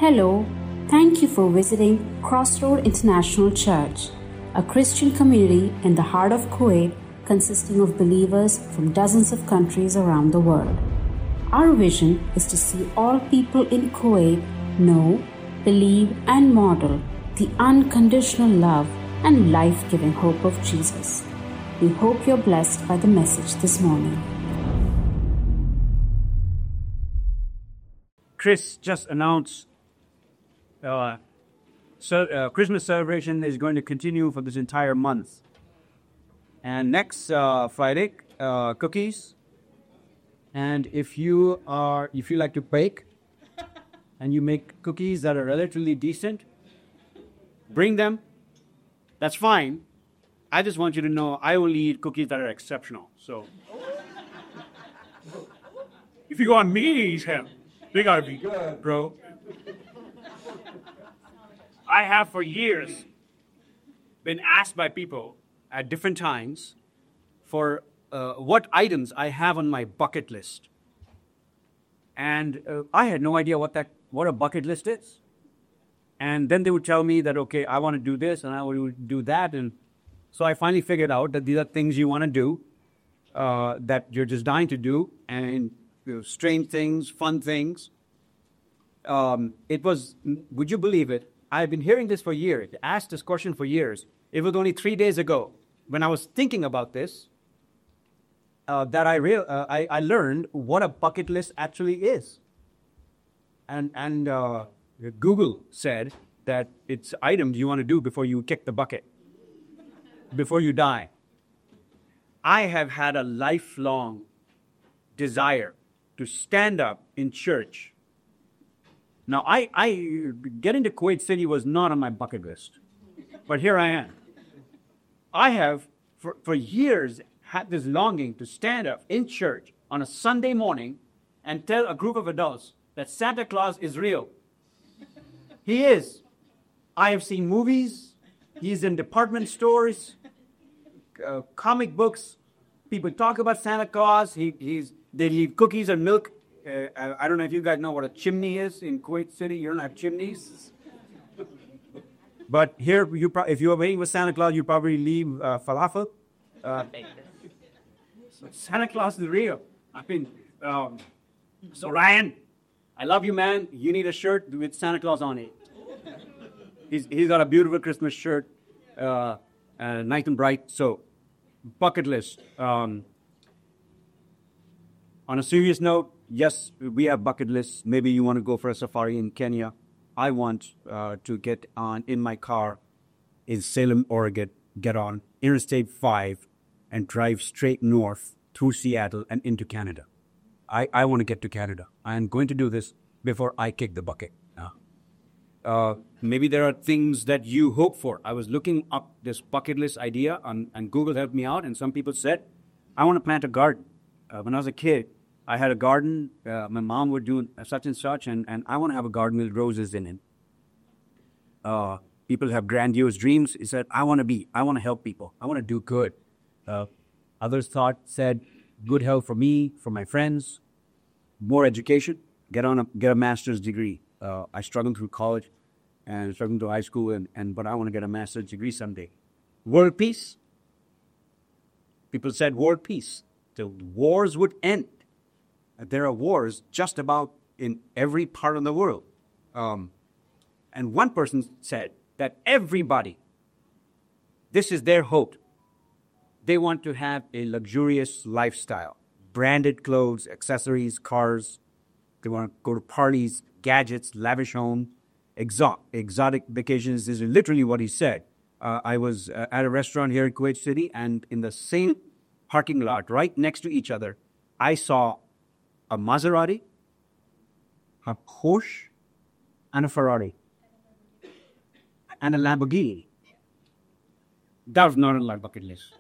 Hello, thank you for visiting Crossroad International Church, a Christian community in the heart of Kuwait consisting of believers from dozens of countries around the world. Our vision is to see all people in Kuwait know, believe, and model the unconditional love and life-giving hope of Jesus. We hope you're blessed by the message this morning. Chris just announced Christmas celebration is going to continue for this entire month. And next Friday, cookies. And if you like to bake and you make cookies that are relatively decent, bring them. That's fine. I just want you to know I only eat cookies that are exceptional. So if you want me to eat him, they gotta be good, bro. I have for years been asked by people at different times for what items I have on my bucket list. And I had no idea what a bucket list is. And then they would tell me that, okay, I want to do this and I want to do that. And so I finally figured out that these are things you want to do, that you're just dying to do, and strange things, fun things. Would you believe it? I've been hearing this for years, asked this question for years. It was only 3 days ago when I was thinking about this that I learned what a bucket list actually is. And Google said that it's items you want to do before you kick the bucket, before you die. I have had a lifelong desire to stand up in church. Now, I getting to Kuwait City was not on my bucket list, but here I am. I have, for years, had this longing to stand up in church on a Sunday morning and tell a group of adults that Santa Claus is real. He is. I have seen movies. He's in department stores, comic books. People talk about Santa Claus. They leave cookies and milk. I don't know if you guys know what a chimney is in Kuwait City. You don't have chimneys. But here, if you are waiting for Santa Claus, you probably leave falafel. Santa Claus is real. So Ryan, I love you, man. You need a shirt with Santa Claus on it. He's got a beautiful Christmas shirt, nice and bright. So, bucket list. On a serious note, yes, we have bucket lists. Maybe you want to go for a safari in Kenya. I want to get on in my car in Salem, Oregon, get on Interstate 5 and drive straight north through Seattle and into Canada. I want to get to Canada. I am going to do this before I kick the bucket. Maybe there are things that you hope for. I was looking up this bucket list idea and Google helped me out. And some people said, I want to plant a garden. When I was a kid, I had a garden. My mom would do such and such, and I want to have a garden with roses in it. People have grandiose dreams. He said, I want to help people. I want to do good. Others said, good health for me, for my friends, more education, get a master's degree. I struggled through college and struggled through high school, but I want to get a master's degree someday. World peace. People said world peace. The wars would end. There are wars just about in every part of the world. And one person said that everybody, this is their hope. They want to have a luxurious lifestyle, branded clothes, accessories, cars. They want to go to parties, gadgets, lavish home, exotic vacations. This is literally what he said. I was at a restaurant here in Kuwait City, and in the same parking lot, right next to each other, I saw a Maserati, a Porsche, and a Ferrari, and a Lamborghini. That was not on my bucket list.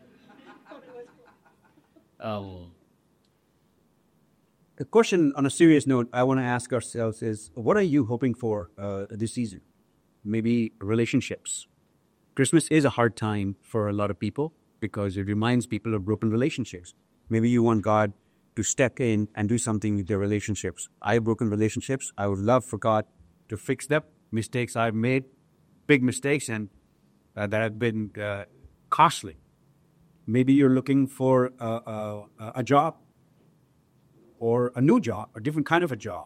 The question on a serious note I want to ask ourselves is, what are you hoping for this season? Maybe relationships. Christmas is a hard time for a lot of people because it reminds people of broken relationships. Maybe you want God to step in and do something with their relationships. I have broken relationships. I would love for God to fix them. Mistakes I've made, big mistakes, and that have been costly. Maybe you're looking for a job or a new job, a different kind of a job.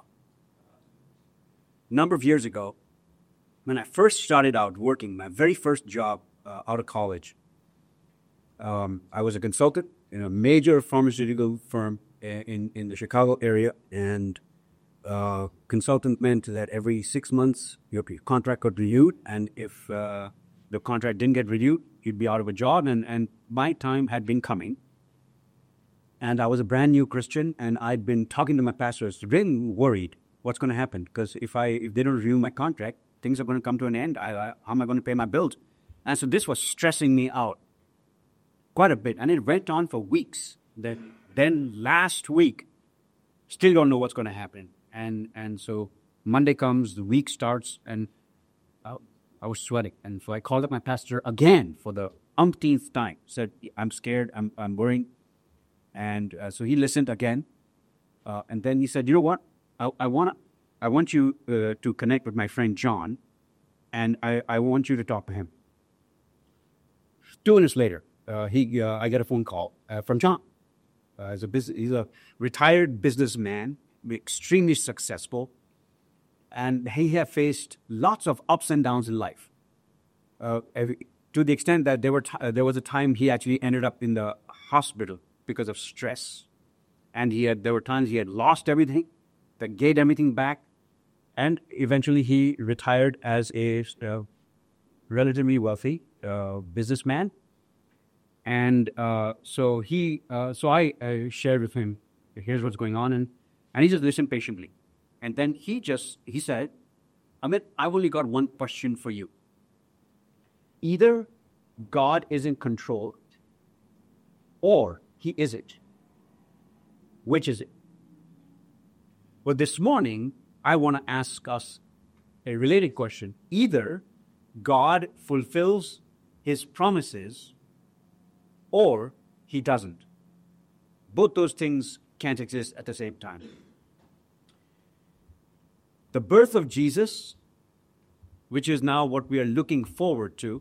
A number of years ago, when I first started out working, my very first job out of college, I was a consultant in a major pharmaceutical firm in the Chicago area, and consultant meant that every 6 months your contract got renewed, and if the contract didn't get renewed, you'd be out of a job, and my time had been coming. And I was a brand new Christian, and I'd been talking to my pastors, really worried what's going to happen, because if they don't renew my contract, things are going to come to an end. How am I going to pay my bills? And so this was stressing me out quite a bit, and it went on for weeks. Then last week, still don't know what's going to happen. And so Monday comes, the week starts, and I was sweating. And so I called up my pastor again for the umpteenth time. Said, I'm scared, I'm worrying. And so he listened again. And then he said, you know what? I want you to connect with my friend John, and I want you to talk to him. 2 minutes later, I get a phone call from John. He's a retired businessman, extremely successful, and he had faced lots of ups and downs in life. To the extent that there was a time he actually ended up in the hospital because of stress, and there were times he had lost everything, that gained everything back, and eventually he retired as a relatively wealthy businessman. And so I shared with him, here's what's going on, and he just listened patiently. And then he said, Amit, I've only got one question for you. Either God is in control or he isn't. Which is it? Well, this morning, I want to ask us a related question. Either God fulfills his promises or he doesn't. Both those things can't exist at the same time. The birth of Jesus, which is now what we are looking forward to,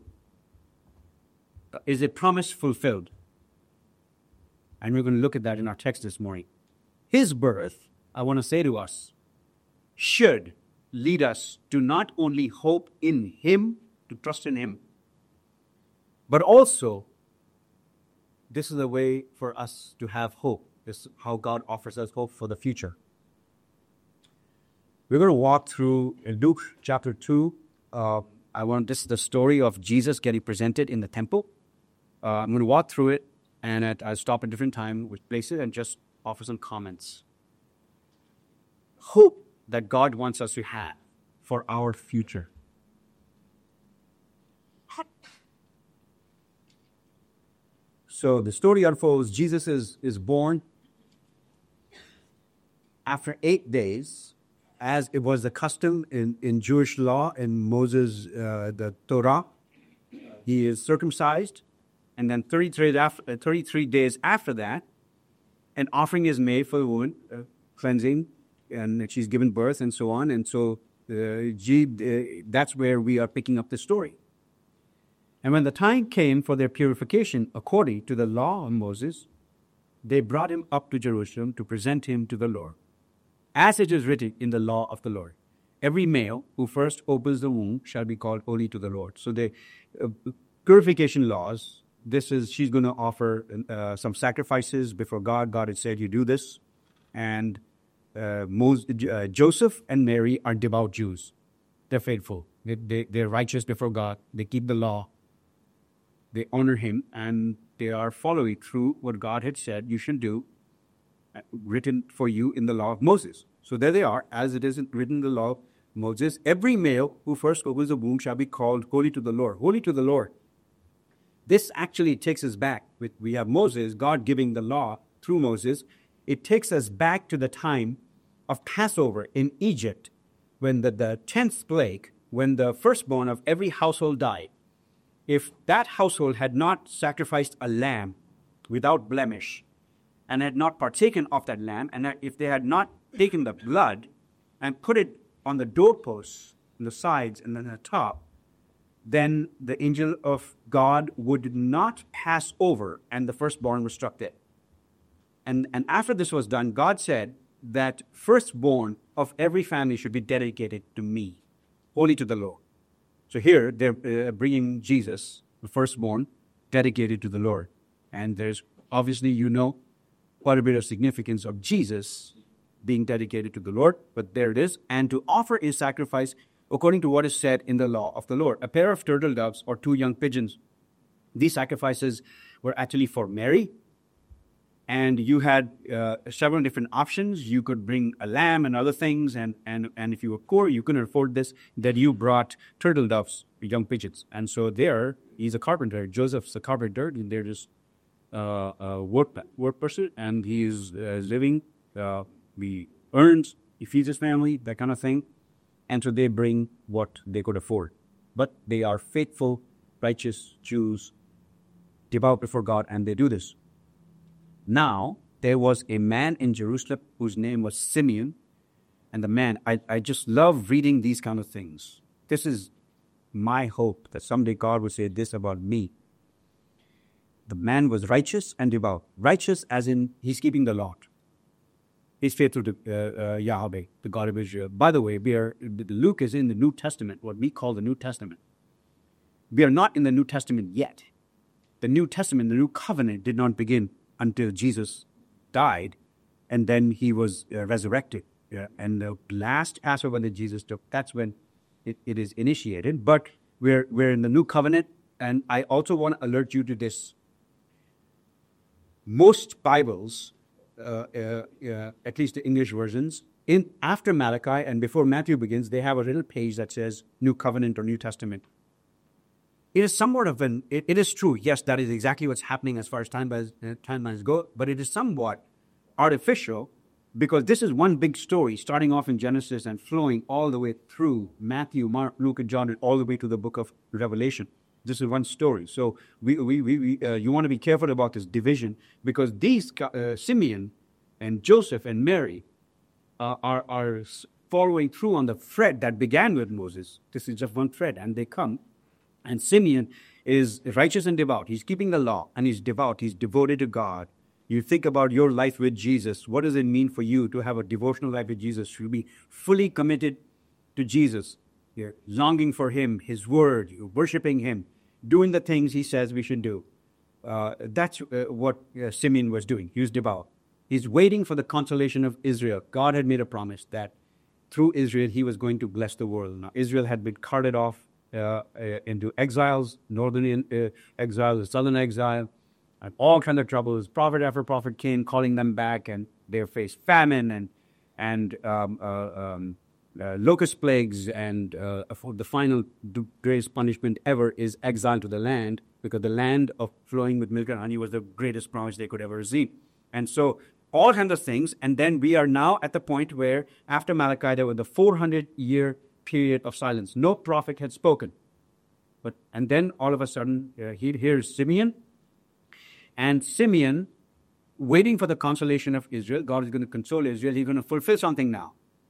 is a promise fulfilled. And we're going to look at that in our text this morning. His birth, I want to say to us, should lead us to not only hope in him, to trust in him, but also this is a way for us to have hope. This is how God offers us hope for the future. We're going to walk through Luke chapter 2. This is the story of Jesus getting presented in the temple. I'm going to walk through it, and I'll stop at different times with places and just offer some comments. Hope that God wants us to have for our future. So the story unfolds. Jesus is born. After 8 days, as it was the custom in Jewish law, in Moses, the Torah, he is circumcised. And then 33 days after that, an offering is made for the woman, cleansing, and she's given birth and so on. And so that's where we are picking up the story. And when the time came for their purification according to the law of Moses, they brought him up to Jerusalem to present him to the Lord, as it is written in the law of the Lord. Every male who first opens the womb shall be called holy to the Lord. So the purification laws, she's going to offer some sacrifices before God. God had said, you do this. And Joseph and Mary are devout Jews. They're faithful. They're righteous before God. They keep the law. They honor him, and they are following through what God had said you should do, written for you in the law of Moses. So there they are, as it is written in the law of Moses. Every male who first opens the womb shall be called holy to the Lord. Holy to the Lord. This actually takes us back. We have Moses, God giving the law through Moses. It takes us back to the time of Passover in Egypt, when the 10th plague, when the firstborn of every household died. If that household had not sacrificed a lamb without blemish and had not partaken of that lamb, and if they had not taken the blood and put it on the doorposts and the sides, and then the top, then the angel of God would not pass over, and the firstborn was struck dead. And after this was done, God said that firstborn of every family should be dedicated to me, holy to the Lord. So here they're bringing Jesus, the firstborn, dedicated to the Lord. And there's obviously, quite a bit of significance of Jesus being dedicated to the Lord, but there it is. And to offer a sacrifice according to what is said in the law of the Lord, a pair of turtle doves or 2 young pigeons. These sacrifices were actually for Mary. And you had several different options. You could bring a lamb and other things. And if you were poor, you couldn't afford this, that you brought turtle doves, young pigeons. And so there, he's a carpenter. Joseph's a carpenter. And they're just a work person. And he's living. He earns. He feeds his family, that kind of thing. And so they bring what they could afford. But they are faithful, righteous Jews, devout before God, and they do this. Now, there was a man in Jerusalem whose name was Simeon. And the man, I just love reading these kind of things. This is my hope that someday God will say this about me. The man was righteous and devout. Righteous as in he's keeping the law. He's faithful to Yahweh, the God of Israel. By the way, Luke is in the New Testament, what we call the New Testament. We are not in the New Testament yet. The New Testament, the New Covenant did not begin until Jesus died, and then he was resurrected. And the last Passover that Jesus took, that's when it is initiated. But we're in the New Covenant, and I also want to alert you to this. Most Bibles, at least the English versions, after Malachi and before Matthew begins, they have a little page that says New Covenant or New Testament. It is somewhat of it is true, yes, that is exactly what's happening as far as timelines go, but it is somewhat artificial because this is one big story starting off in Genesis and flowing all the way through Matthew, Mark, Luke, and John, and all the way to the book of Revelation. This is one story. So you want to be careful about this division because these Simeon and Joseph and Mary are following through on the thread that began with Moses. This is just one thread, and they come. And Simeon is righteous and devout. He's keeping the law, and he's devout. He's devoted to God. You think about your life with Jesus. What does it mean for you to have a devotional life with Jesus? You'll be fully committed to Jesus. You're longing for him, his word. You're worshiping him, doing the things he says we should do. That's what Simeon was doing. He was devout. He's waiting for the consolation of Israel. God had made a promise that through Israel, he was going to bless the world. Now, Israel had been carted off into exiles, northern exile, southern exile, and all kinds of troubles. Prophet after prophet came calling them back, and they faced famine and locust plagues, and for the final greatest punishment ever is exile to the land, because the land of flowing with milk and honey was the greatest promise they could ever receive. And so all kinds of things, and then we are now at the point where after Malachi there was the 400-year period of silence. No prophet had spoken. And then all of a sudden, here's Simeon. And Simeon, waiting for the consolation of Israel, God is going to console Israel. He's going to fulfill something now.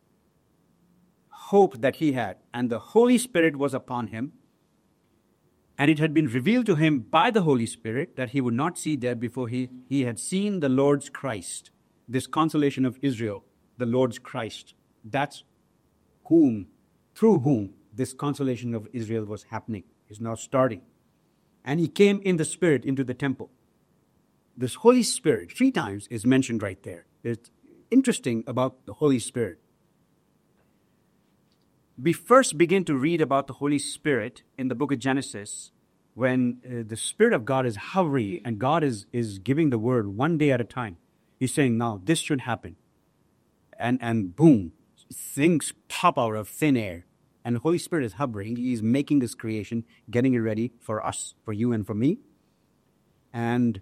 Hope that he had. And the Holy Spirit was upon him. And it had been revealed to him by the Holy Spirit that he would not see death before he had seen the Lord's Christ. This consolation of Israel, the Lord's Christ. That's through whom this consolation of Israel was happening, is now starting. And he came in the Spirit into the temple. This Holy Spirit, 3 times, is mentioned right there. It's interesting about the Holy Spirit. We first begin to read about the Holy Spirit in the book of Genesis when the Spirit of God is hovering and God is giving the word one day at a time. He's saying, now this should happen. And boom, things pop out of thin air. And the Holy Spirit is hovering. He's making this creation, getting it ready for us, for you and for me. And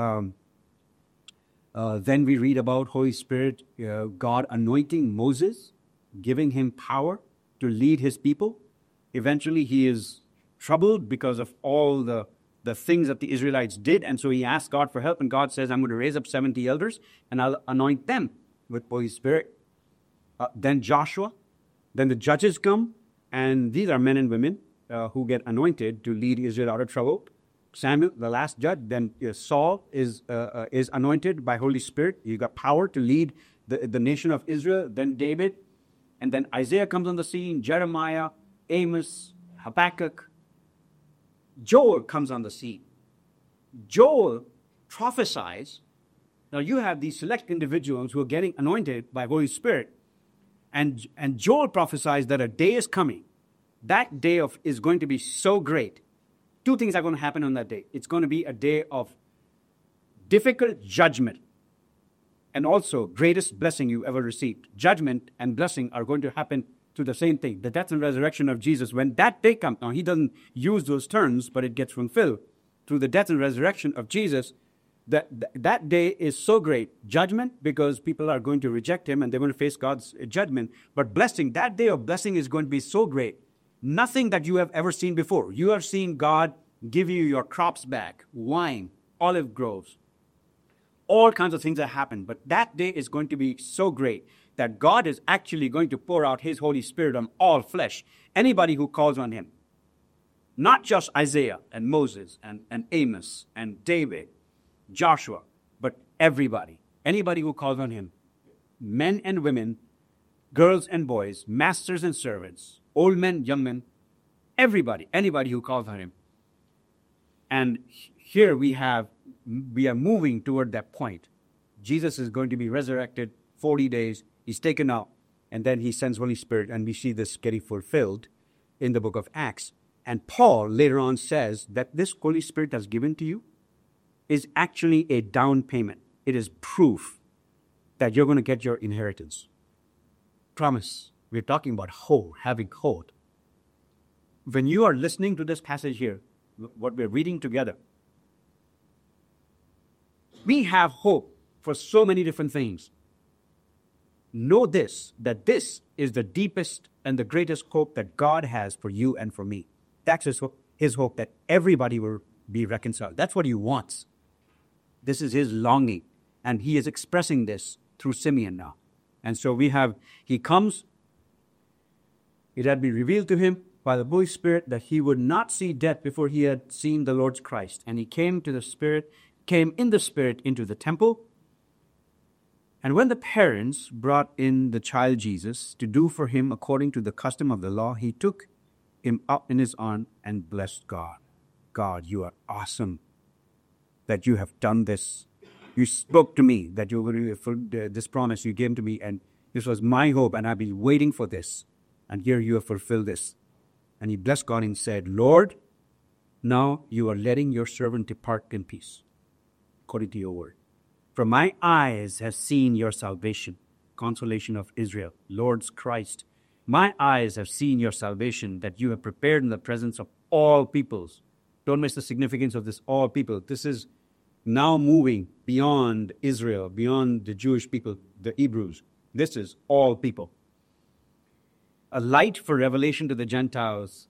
then we read about Holy Spirit, God anointing Moses, giving him power to lead his people. Eventually he is troubled because of all the things that the Israelites did. And so he asked God for help. And God says, I'm going to raise up 70 elders and I'll anoint them with Holy Spirit. Then Joshua. Then the judges come. And these are men and women who get anointed to lead Israel out of trouble. Samuel, the last judge, then Saul is anointed by Holy Spirit. He got power to lead the nation of Israel. Then David, and then Isaiah comes on the scene, Jeremiah, Amos, Habakkuk. Joel comes on the scene. Joel prophesies. Now you have these select individuals who are getting anointed by Holy Spirit, and Joel prophesies that a day is coming. That day is going to be so great. Two things are going to happen on that day. It's going to be a day of difficult judgment and also greatest blessing you ever received. Judgment and blessing are going to happen to the same thing, the death and resurrection of Jesus. When that day comes, now he doesn't use those terms, but it gets fulfilled through the death and resurrection of Jesus. That day is so great. Judgment, because people are going to reject him and they're going to face God's judgment. But blessing, that day of blessing is going to be so great. Nothing that you have ever seen before. You are seeing God give you your crops back, wine, olive groves, all kinds of things that happen. But that day is going to be so great that God is actually going to pour out his Holy Spirit on all flesh. Anybody who calls on him. Not just Isaiah and Moses and Amos and David, Joshua, but everybody. Anybody who calls on him. Men and women, girls and boys, masters and servants, old men, young men, everybody, anybody who calls on him. And here we are moving toward that point. Jesus is going to be resurrected 40 days. He's taken out, and then he sends Holy Spirit, and we see this getting fulfilled in the book of Acts. And Paul later on says that this Holy Spirit that's given to you is actually a down payment. It is proof that you're going to get your inheritance. Promise. We're talking about hope, having hope. When you are listening to this passage here, what we're reading together, we have hope for so many different things. Know this, that this is the deepest and the greatest hope that God has for you and for me. That's his hope that everybody will be reconciled. That's what he wants. This is his longing. And he is expressing this through Simeon now. And so he comes. It had been revealed to him by the Holy Spirit that he would not see death before he had seen the Lord's Christ. And he came in the Spirit into the temple. And when the parents brought in the child Jesus to do for him according to the custom of the law, he took him up in his arm and blessed God. God, you are awesome that you have done this. You spoke to me that you were this promise you gave to me, and this was my hope, and I've been waiting for this. And here you have fulfilled this. And he blessed God and said, Lord, now you are letting your servant depart in peace, according to your word. For my eyes have seen your salvation, consolation of Israel, Lord's Christ. My eyes have seen your salvation that you have prepared in the presence of all peoples. Don't miss the significance of this all people. This is now moving beyond Israel, beyond the Jewish people, the Hebrews. This is all people. A light for revelation to the Gentiles,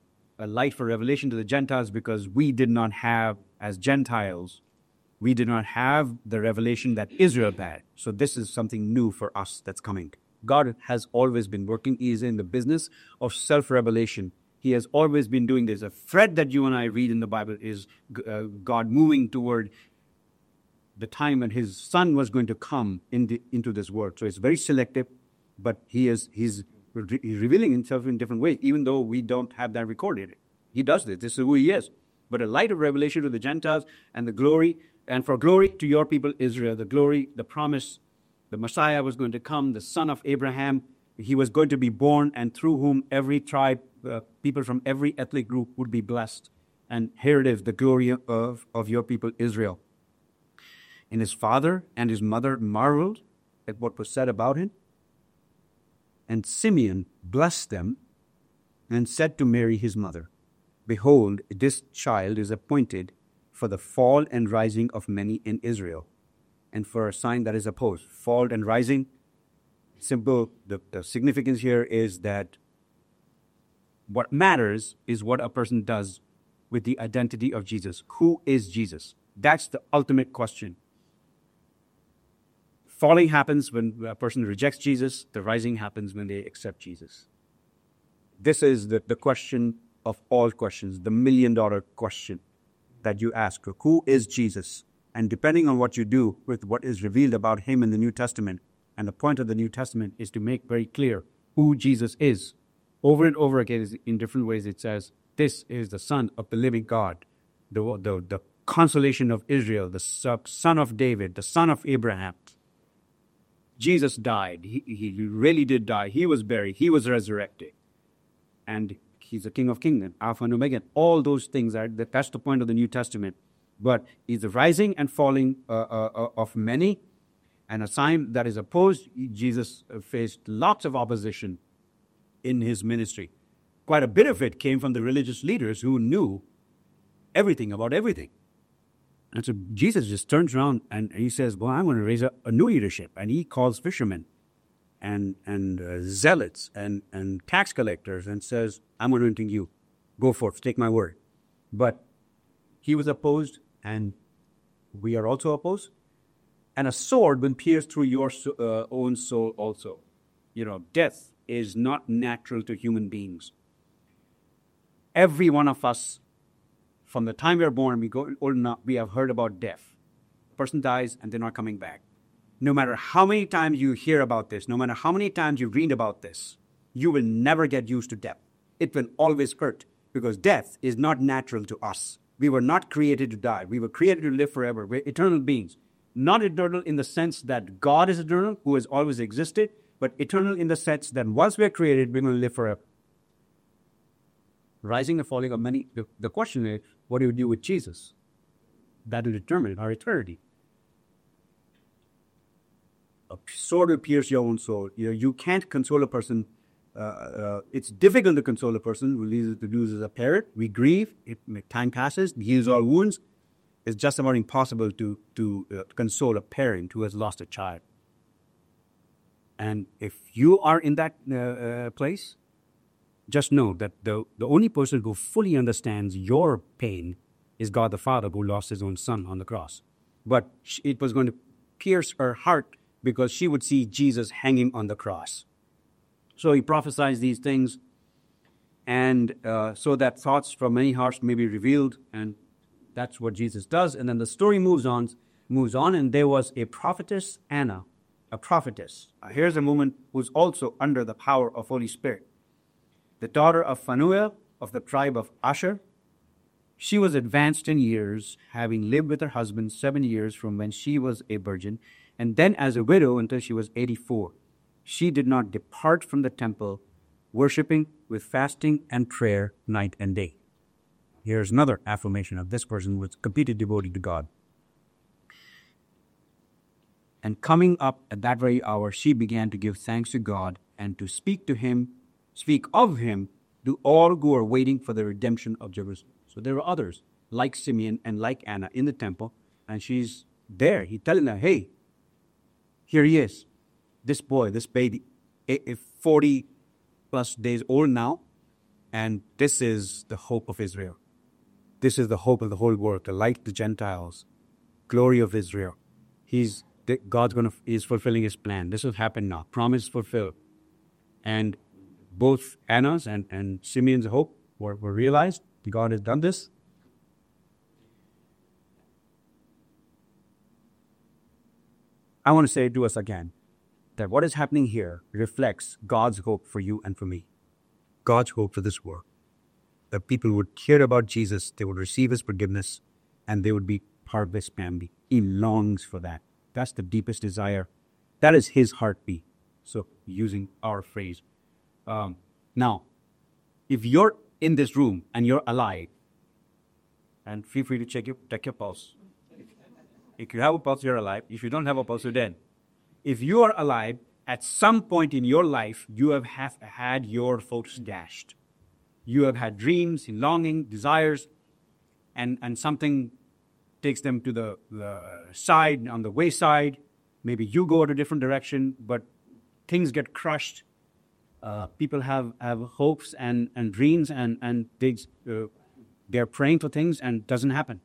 because we did not have, as Gentiles, we did not have the revelation that Israel had. So this is something new for us that's coming. God has always been working. He is in the business of self-revelation. He has always been doing this. A thread that you and I read in the Bible is God moving toward the time when his son was going to come into this world. So it's very selective, but he's revealing himself in different ways, even though we don't have that recorded. He does this. This is who he is. But a light of revelation to the Gentiles and the glory, and for glory to your people Israel, the glory, the promise, the Messiah was going to come, the son of Abraham. He was going to be born, and through whom every tribe, people from every ethnic group would be blessed. And here it is, the glory of your people Israel. And his father and his mother marveled at what was said about him. And Simeon blessed them and said to Mary his mother, Behold, this child is appointed for the fall and rising of many in Israel, and for a sign that is opposed. Fall and rising, simple, the significance here is that what matters is what a person does with the identity of Jesus. Who is Jesus? That's the ultimate question. Falling happens when a person rejects Jesus. The rising happens when they accept Jesus. This is the question of all questions, the million-dollar question that you ask. Who is Jesus? And depending on what you do with what is revealed about him in the New Testament, and the point of the New Testament is to make very clear who Jesus is. Over and over again, in different ways, it says, this is the Son of the living God, the consolation of Israel, the Son of David, the Son of Abraham. Jesus died. He really did die. He was buried. He was resurrected. And he's the King of Kings, Alpha and Omega. All those things, that's the point of the New Testament. But he's the rising and falling of many. And a sign that is opposed, Jesus faced lots of opposition in his ministry. Quite a bit of it came from the religious leaders who knew everything about everything. And so Jesus just turns around and he says, well, I'm going to raise a new leadership. And he calls fishermen and zealots and tax collectors and says, I'm anointing you. Go forth, take my word. But he was opposed, and we are also opposed. And a sword will pierce through your own soul also. Death is not natural to human beings. Every one of us, from the time we are born, we go old enough, we have heard about death. A person dies and they're not coming back. No matter how many times you hear about this, no matter how many times you read about this, you will never get used to death. It will always hurt, because death is not natural to us. We were not created to die. We were created to live forever. We're eternal beings. Not eternal in the sense that God is eternal, who has always existed, but eternal in the sense that once we're created, we're going to live forever. Rising and falling of many. The question is, what do you do with Jesus? That will determine our eternity. A sword will pierce your own soul. You can't console a person. It's difficult to console a person who loses a parent. We grieve. Time passes. He heals all wounds. It's just about impossible to console a parent who has lost a child. And if you are in that place, just know that the only person who fully understands your pain is God the Father, who lost his own son on the cross. But it was going to pierce her heart because she would see Jesus hanging on the cross. So he prophesies these things, and so that thoughts from many hearts may be revealed, and that's what Jesus does. And then the story moves on, and there was a prophetess, Anna, a prophetess. Here's a woman who's also under the power of Holy Spirit. The daughter of Phanuel of the tribe of Asher. She was advanced in years, having lived with her husband 7 years from when she was a virgin, and then as a widow until she was 84. She did not depart from the temple, worshiping with fasting and prayer night and day. Here's another affirmation of this person who was completely devoted to God. And coming up at that very hour, she began to give thanks to God and to speak of him to all who are waiting for the redemption of Jerusalem. So there were others like Simeon and like Anna in the temple, and she's there. He's telling her, hey, here he is, this boy, this baby, 40 plus days old now, and this is the hope of Israel. This is the hope of the whole world, the light of the Gentiles, glory of Israel. God's is fulfilling his plan. This will happen now. Promise fulfilled. And both Anna's and Simeon's hope were realized. God has done this. I want to say to us again that what is happening here reflects God's hope for you and for me. God's hope for this world. That people would hear about Jesus, they would receive his forgiveness, and they would be part of his family. He longs for that. That's the deepest desire. That is his heartbeat. So, using our phrase. Now, if you're in this room and you're alive, and feel free to check your pulse. If you have a pulse, you're alive. If you don't have a pulse, you're dead. If you are alive, at some point in your life, you have had your hopes dashed. You have had dreams, longing, desires, and something takes them to the side, on the wayside. Maybe you go in a different direction, but things get crushed. People have hopes and dreams, and they're praying for things, and it doesn't happen.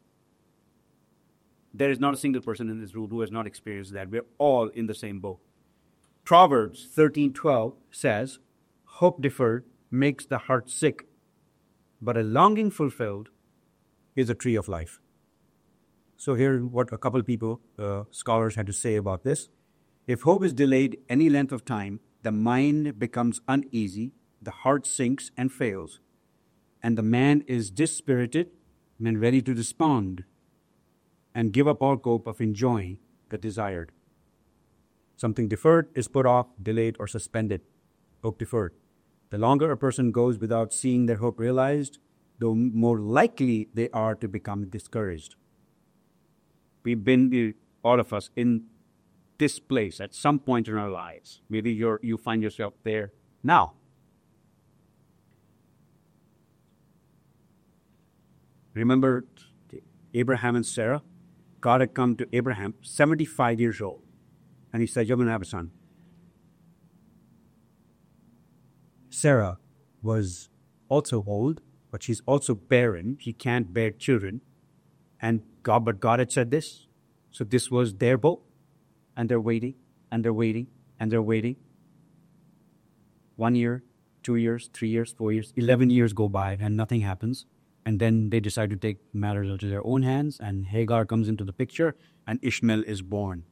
There is not a single person in this room who has not experienced that. We're all in the same boat. Proverbs 13:12 says, hope deferred makes the heart sick, but a longing fulfilled is a tree of life. So here what a couple people, scholars had to say about this. If hope is delayed any length of time, the mind becomes uneasy, the heart sinks and fails, and the man is dispirited and ready to despond and give up all hope of enjoying the desired. Something deferred is put off, delayed, or suspended. Hope deferred. The longer a person goes without seeing their hope realized, the more likely they are to become discouraged. We've been, all of us, in this place at some point in our lives. Maybe you find yourself there now. Remember Abraham and Sarah? God had come to Abraham, 75 years old, and he said, "You're going to have a son." Sarah was also old, but she's also barren. She can't bear children. But God had said this. So this was their boat. And they're waiting, and they're waiting, and they're waiting. 1 year, 2 years, 3 years, 4 years, 11 years go by, and nothing happens. And then they decide to take matters into their own hands, and Hagar comes into the picture, and Ishmael is born.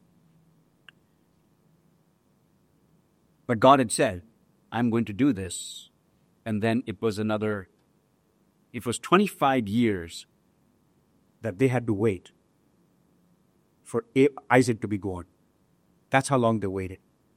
But God had said, "I'm going to do this." And then it was 25 years that they had to wait for Isaac to be born. That's how long they waited.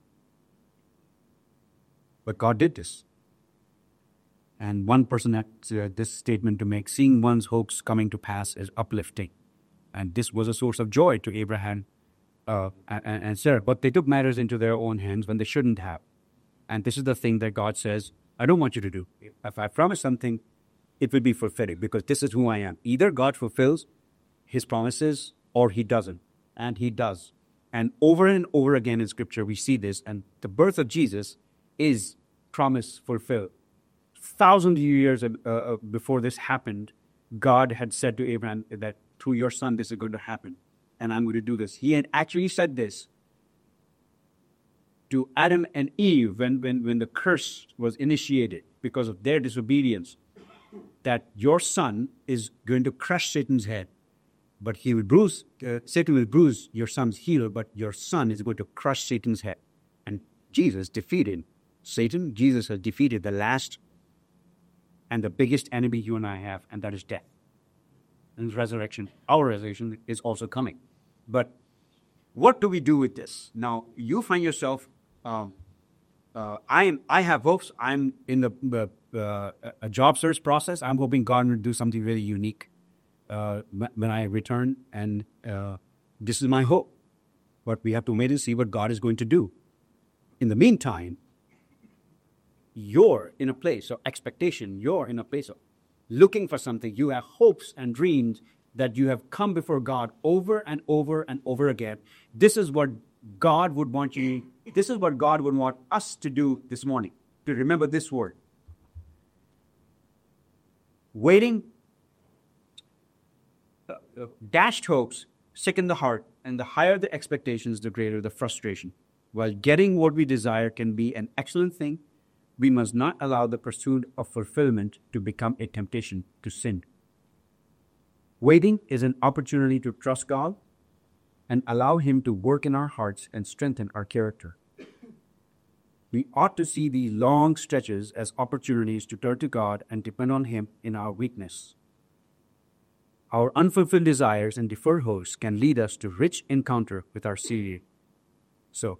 But God did this. And one person had this statement to make: seeing one's hopes coming to pass is uplifting. And this was a source of joy to Abraham and Sarah. But they took matters into their own hands when they shouldn't have. And this is the thing that God says, "I don't want you to do. If I promise something, it will be fulfilling, because this is who I am." Either God fulfills his promises or he doesn't. And he does. And over again in Scripture, we see this. And the birth of Jesus is promise fulfilled. Thousands of years before this happened, God had said to Abraham that through your son this is going to happen, and I'm going to do this. He had actually said this to Adam and Eve when the curse was initiated because of their disobedience, that your son is going to crush Satan's head, but Satan will bruise your son's heel, but your son is going to crush Satan's head. And Jesus defeated Satan. Jesus has defeated the last and the biggest enemy you and I have, and that is death. And resurrection, our resurrection, is also coming. But what do we do with this? Now, you find yourself, I have hopes. I'm in a job search process. I'm hoping God will do something really unique when I return, and this is my hope. But we have to wait and see what God is going to do. In the meantime, you're in a place of expectation. You're in a place of looking for something. You have hopes and dreams that you have come before God over and over and over again. This is what God would want this is what God would want us to do this morning, to remember this word. Waiting, dashed hopes sicken the heart, and the higher the expectations, the greater the frustration. While getting what we desire can be an excellent thing, we must not allow the pursuit of fulfillment to become a temptation to sin. Waiting is an opportunity to trust God and allow Him to work in our hearts and strengthen our character. We ought to see these long stretches as opportunities to turn to God and depend on Him in our weakness. Our unfulfilled desires and deferred hopes can lead us to rich encounter with our Savior. So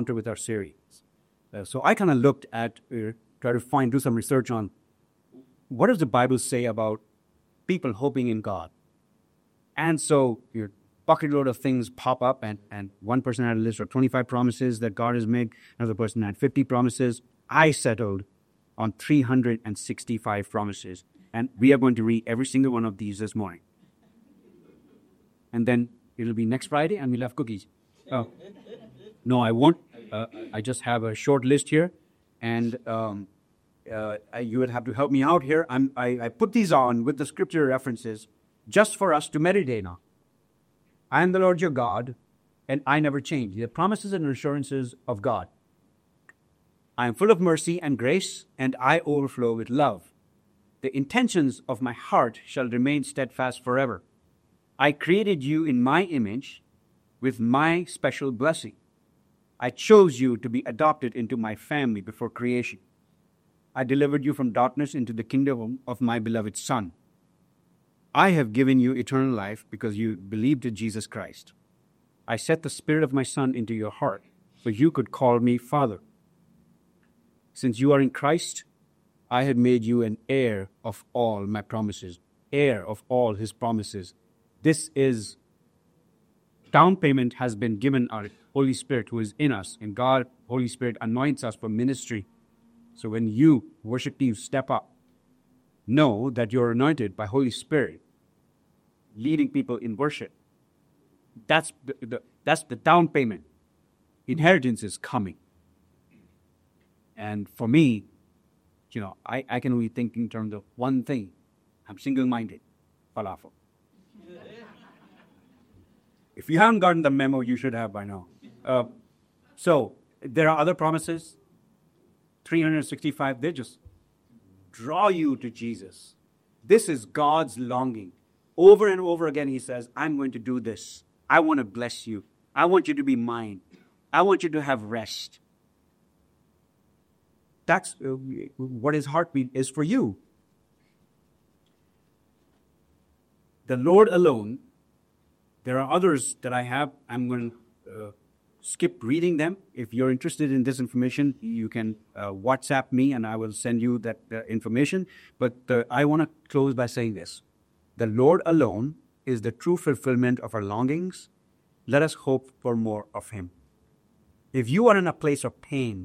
I kind of looked at, try to do some research on what does the Bible say about people hoping in God. And so your bucket load of things pop up, and one person had a list of 25 promises that God has made. Another person had 50 promises. I settled on 365 promises. And we are going to read every single one of these this morning. And then it'll be next Friday, and we'll have cookies. Oh. No, I won't. I just have a short list here, and you would have to help me out here. I put these on with the scripture references just for us to meditate on. I am the Lord your God, and I never change. The promises and assurances of God. I am full of mercy and grace, and I overflow with love. The intentions of my heart shall remain steadfast forever. I created you in my image with my special blessing. I chose you to be adopted into my family before creation. I delivered you from darkness into the kingdom of my beloved Son. I have given you eternal life because you believed in Jesus Christ. I set the Spirit of my Son into your heart, so you could call me Father. Since you are in Christ, I have made you an heir of all my promises, heir of all his promises. This is down payment has been given our Holy Spirit who is in us, and God, Holy Spirit, anoints us for ministry. So when you, worship team, step up, know that you're anointed by Holy Spirit, leading people in worship. That's the down payment. Inheritance is coming. And for me, I can only think in terms of one thing. I'm single-minded. Falafel. If you haven't gotten the memo, you should have by now. So there are other promises. 365, they just draw you to Jesus. This is God's longing. Over and over again, he says, I'm going to do this. I want to bless you. I want you to be mine. I want you to have rest. That's what his heartbeat is for you. The Lord alone. There are others that I have. I'm going to skip reading them. If you're interested in this information, you can WhatsApp me and I will send you that information. But I want to close by saying this. The Lord alone is the true fulfillment of our longings. Let us hope for more of him. If you are in a place of pain,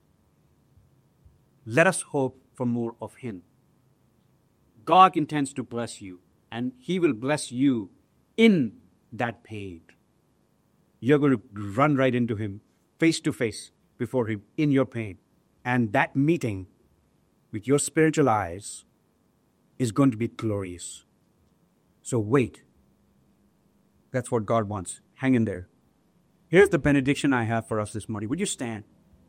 let us hope for more of him. God intends to bless you, and he will bless you in that pain. You're going to run right into him, face to face before him in your pain. And that meeting with your spiritual eyes is going to be glorious. So wait. That's what God wants. Hang in there. Here's the benediction I have for us this morning. Would you stand?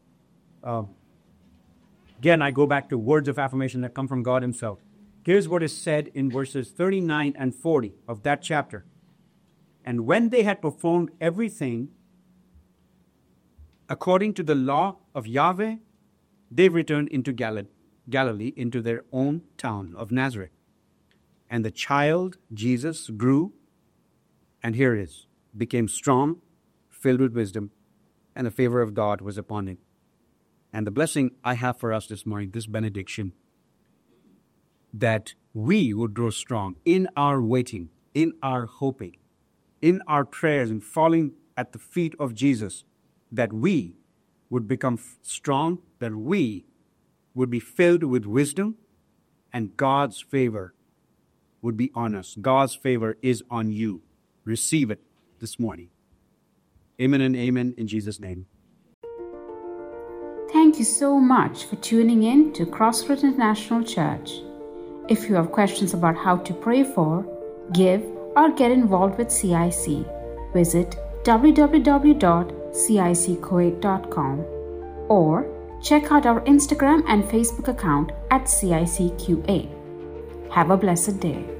Again, I go back to words of affirmation that come from God himself. Here's what is said in verses 39 and 40 of that chapter. And when they had performed everything according to the law of Yahweh, they returned into Galilee, into their own town of Nazareth. And the child, Jesus, grew, and here it is, became strong, filled with wisdom, and the favor of God was upon him. And the blessing I have for us this morning, this benediction, that we would grow strong in our waiting, in our hoping, in our prayers and falling at the feet of Jesus, that we would become strong, that we would be filled with wisdom, and God's favor would be on us. God's favor is on you. Receive it this morning. Amen and amen in Jesus' name. Thank you so much for tuning in to Crossroads International Church. If you have questions about how to pray for, give, or get involved with CIC, visit www.cickuwait.com or check out our Instagram and Facebook account at CICQ8. Have a blessed day.